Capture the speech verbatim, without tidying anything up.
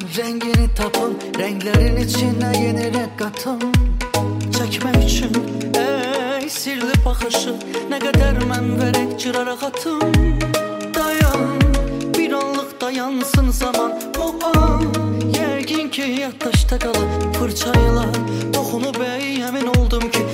rengini tapın, renklerin içine yeni renk katın. Çekmek için ey sirli bakışı, ne kadar mən verek cırarak atım. Dayan, bir anlık dayansın zaman. Bu an yəqin ki yaddaşda qalır. Fırçayla dokunup ey emin oldum ki